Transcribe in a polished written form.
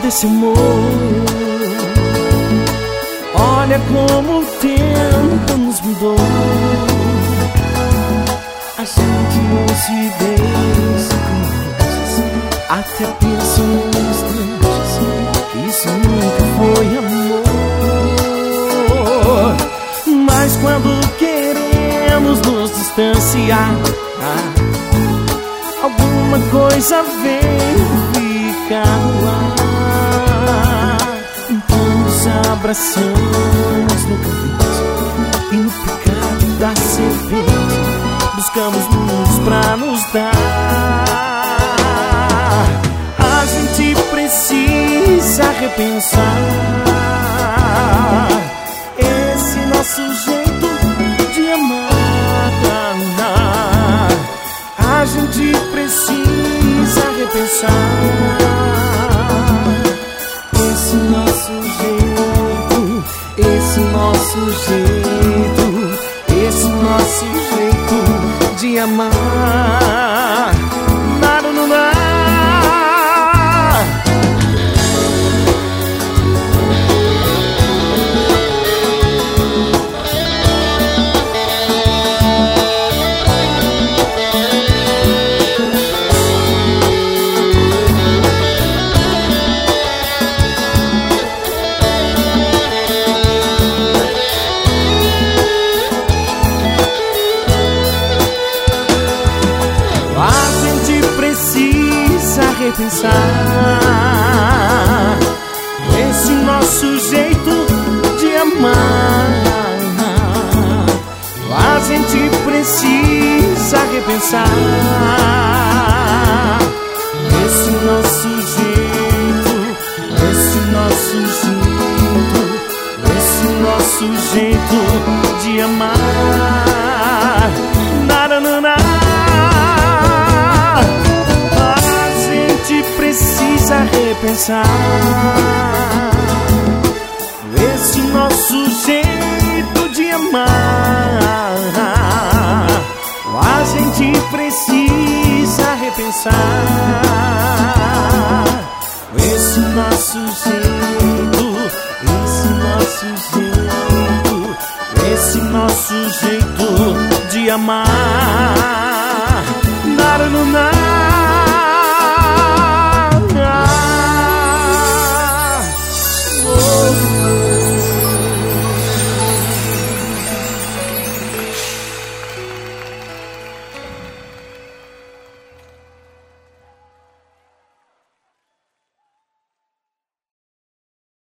desse amor. Olha como o tempo nos mudou. A gente não se deixa com até pensa nos instantes que isso nunca foi amor. Mas quando queremos nos distanciar, alguma coisa vem ficar no ar. Então nos abraçamos no convite e no pecado da serpente buscamos luz pra nos dar. A gente precisa repensar esse nosso jeito de amar. A gente precisa repensar esse nosso jeito, esse nosso jeito, esse nosso jeito de amar. Nada não dá. Repensar esse nosso jeito de amar. A gente precisa repensar esse nosso jeito, esse nosso jeito, esse nosso jeito de amar. Nada, nada. Precisa repensar esse nosso jeito de amar. A gente precisa repensar esse nosso jeito, esse nosso jeito, esse nosso jeito de amar.